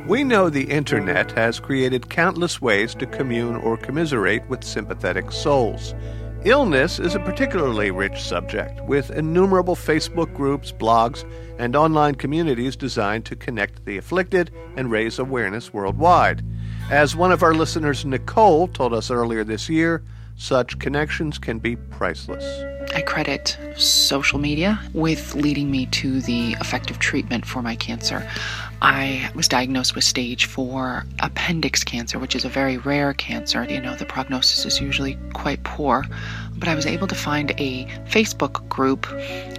We know the internet has created countless ways to commune or commiserate with sympathetic souls. Illness is a particularly rich subject, with innumerable Facebook groups, blogs, and online communities designed to connect the afflicted and raise awareness worldwide. As one of our listeners, Nicole, told us earlier this year, such connections can be priceless. I credit social media with leading me to the effective treatment for my cancer. I was diagnosed with stage 4 appendix cancer, which is a very rare cancer. The prognosis is usually quite poor. But I was able to find a Facebook group,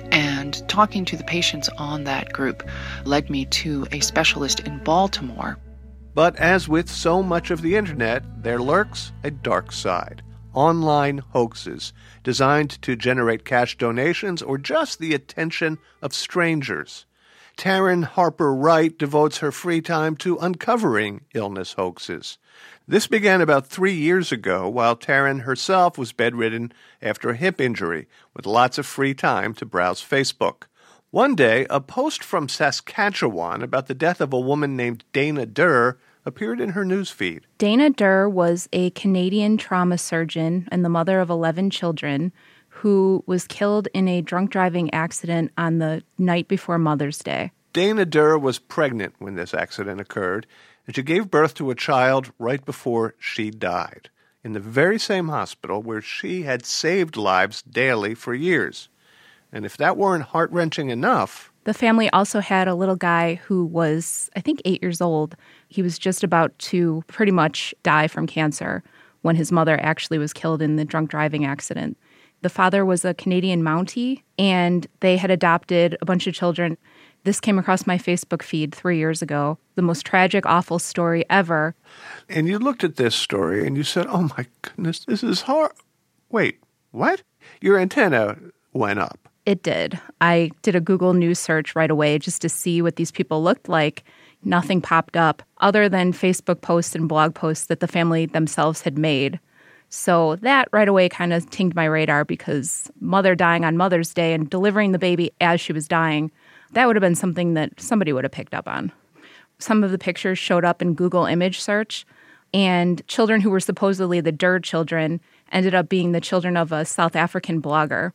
and talking to the patients on that group led me to a specialist in Baltimore. But as with so much of the internet, there lurks a dark side. Online hoaxes designed to generate cash donations or just the attention of strangers. Taryn Harper Wright devotes her free time to uncovering illness hoaxes. This began about 3 years ago while Taryn herself was bedridden after a hip injury, with lots of free time to browse Facebook. One day, a post from Saskatchewan about the death of a woman named Dana Durr appeared in her newsfeed. Dana Durr was a Canadian trauma surgeon and the mother of 11 children who was killed in a drunk driving accident on the night before Mother's Day. Dana Durr was pregnant when this accident occurred, and she gave birth to a child right before she died, in the very same hospital where she had saved lives daily for years. And if that weren't heart-wrenching enough... The family also had a little guy who was, I think, 8 years old. He was just about to pretty much die from cancer when his mother actually was killed in the drunk driving accident. The father was a Canadian Mountie, and they had adopted a bunch of children. This came across my Facebook feed 3 years ago. The most tragic, awful story ever. And you looked at this story and you said, oh my goodness, this is hard. Wait, what? Your antenna went up. It did. I did a Google News search right away just to see what these people looked like. Nothing popped up other than Facebook posts and blog posts that the family themselves had made. So that right away kind of tinged my radar, because mother dying on Mother's Day and delivering the baby as she was dying, that would have been something that somebody would have picked up on. Some of the pictures showed up in Google image search, and children who were supposedly the Durr children ended up being the children of a South African blogger.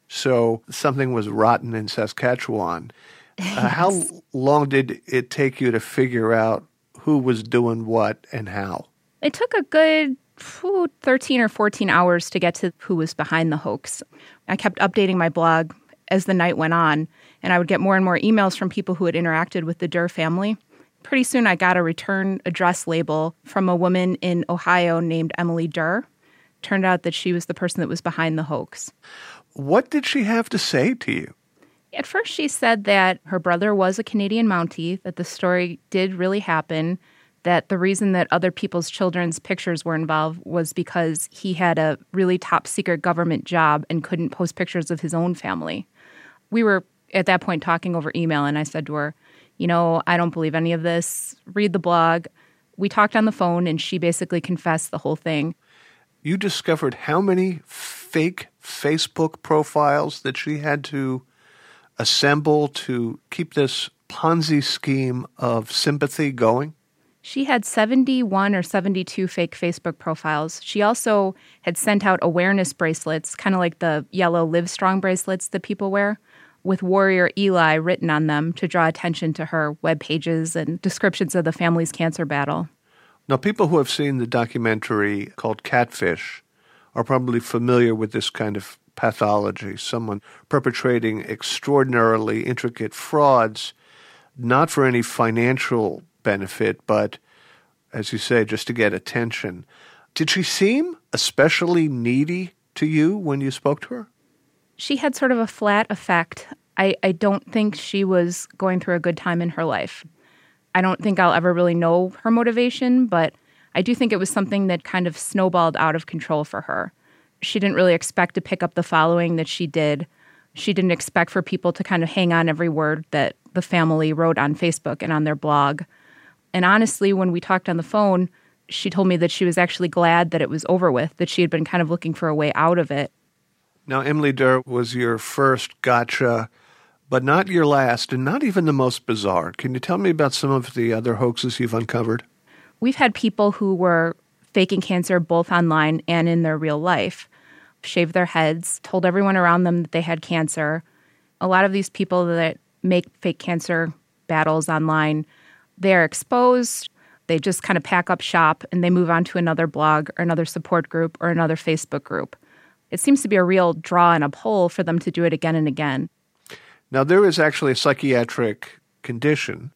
So something was rotten in Saskatchewan. How long did it take you to figure out who was doing what and how? It took a good 13 or 14 hours to get to who was behind the hoax. I kept updating my blog as the night went on, and I would get more and more emails from people who had interacted with the Durr family. Pretty soon I got a return address label from a woman in Ohio named Emily Durr. Turned out that she was the person that was behind the hoax. What did she have to say to you? At first she said that her brother was a Canadian Mountie, that the story did really happen, that the reason that other people's children's pictures were involved was because he had a really top-secret government job and couldn't post pictures of his own family. We were, at that point, talking over email, and I said to her, I don't believe any of this. Read the blog. We talked on the phone, and she basically confessed the whole thing. You discovered how many fake Facebook profiles that she had to assemble to keep this Ponzi scheme of sympathy going? She had 71 or 72 fake Facebook profiles. She also had sent out awareness bracelets, kind of like the yellow Livestrong bracelets that people wear, with Warrior Eli written on them to draw attention to her web pages and descriptions of the family's cancer battle. Now, people who have seen the documentary called Catfish are probably familiar with this kind of pathology, someone perpetrating extraordinarily intricate frauds, not for any financial benefit, but, as you say, just to get attention. Did she seem especially needy to you when you spoke to her? She had sort of a flat affect. I don't think she was going through a good time in her life. I don't think I'll ever really know her motivation, but I do think it was something that kind of snowballed out of control for her. She didn't really expect to pick up the following that she did. She didn't expect for people to kind of hang on every word that the family wrote on Facebook and on their blog. And honestly, when we talked on the phone, she told me that she was actually glad that it was over with, that she had been kind of looking for a way out of it. Now, Emily Durr was your first gotcha But not your last, and not even the most bizarre. Can you tell me about some of the other hoaxes you've uncovered? We've had people who were faking cancer both online and in their real life, shaved their heads, told everyone around them that they had cancer. A lot of these people that make fake cancer battles online, they're exposed. They just kind of pack up shop and they move on to another blog or another support group or another Facebook group. It seems to be a real draw and a pull for them to do it again and again. Now, there is actually a psychiatric condition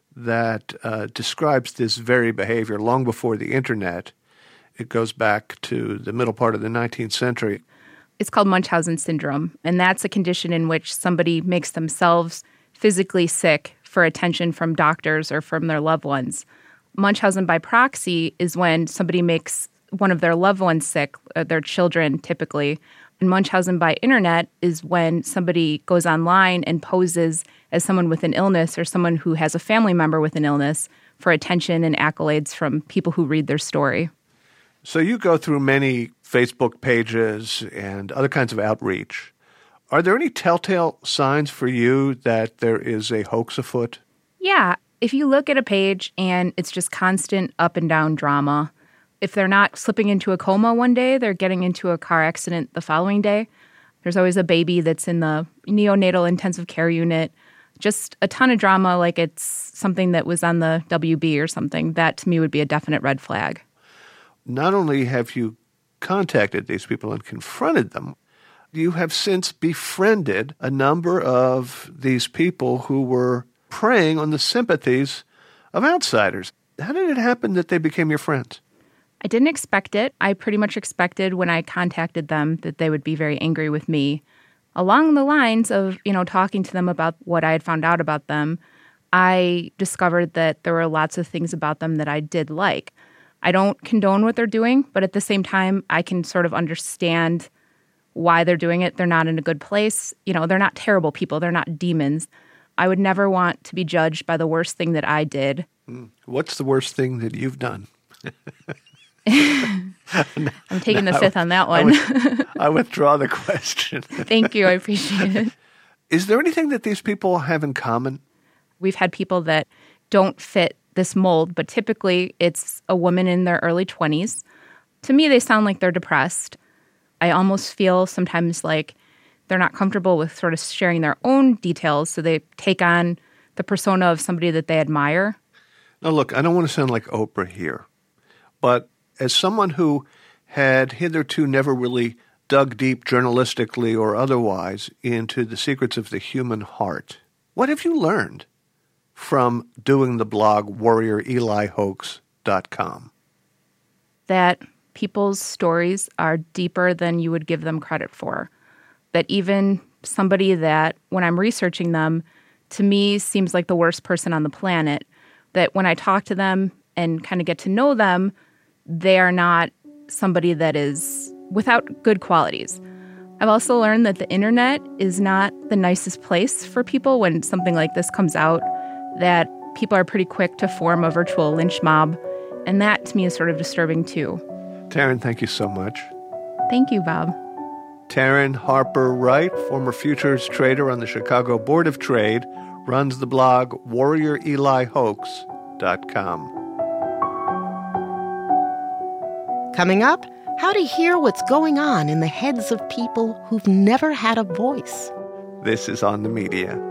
that describes this very behavior long before the internet. It goes back to the middle part of the 19th century. It's called Munchausen syndrome, and that's a condition in which somebody makes themselves physically sick for attention from doctors or from their loved ones. Munchausen by proxy is when somebody makes one of their loved ones sick, their children typically. And Munchausen by internet is when somebody goes online and poses as someone with an illness or someone who has a family member with an illness for attention and accolades from people who read their story. So you go through many Facebook pages and other kinds of outreach. Are there any telltale signs for you that there is a hoax afoot? Yeah. If you look at a page and it's just constant up and down drama, if they're not slipping into a coma one day, they're getting into a car accident the following day. There's always a baby that's in the neonatal intensive care unit. Just a ton of drama, like it's something that was on the WB or something. That, to me, would be a definite red flag. Not only have you contacted these people and confronted them, you have since befriended a number of these people who were preying on the sympathies of outsiders. How did it happen that they became your friends? I didn't expect it. I pretty much expected when I contacted them that they would be very angry with me. Along the lines of, talking to them about what I had found out about them, I discovered that there were lots of things about them that I did like. I don't condone what they're doing, but at the same time, I can sort of understand why they're doing it. They're not in a good place. They're not terrible people. They're not demons. I would never want to be judged by the worst thing that I did. What's the worst thing that you've done? I'm taking the fifth on that one. I withdraw the question. Thank you. I appreciate it. Is there anything that these people have in common? We've had people that don't fit this mold, but typically it's a woman in their early 20s. To me, they sound like they're depressed. I almost feel sometimes like they're not comfortable with sort of sharing their own details, so they take on the persona of somebody that they admire. Now, look, I don't want to sound like Oprah here, but as someone who had hitherto never really dug deep journalistically or otherwise into the secrets of the human heart, what have you learned from doing the blog WarriorEliHoax.com? That people's stories are deeper than you would give them credit for. That even somebody that, when I'm researching them, to me seems like the worst person on the planet, that when I talk to them and kind of get to know them, they are not somebody that is without good qualities. I've also learned that the internet is not the nicest place for people when something like this comes out, that people are pretty quick to form a virtual lynch mob, and that to me is sort of disturbing too. Taryn, thank you so much. Thank you, Bob. Taryn Harper Wright, former futures trader on the Chicago Board of Trade, runs the blog WarriorEliHoax.com. Coming up, how to hear what's going on in the heads of people who've never had a voice. This is On the Media.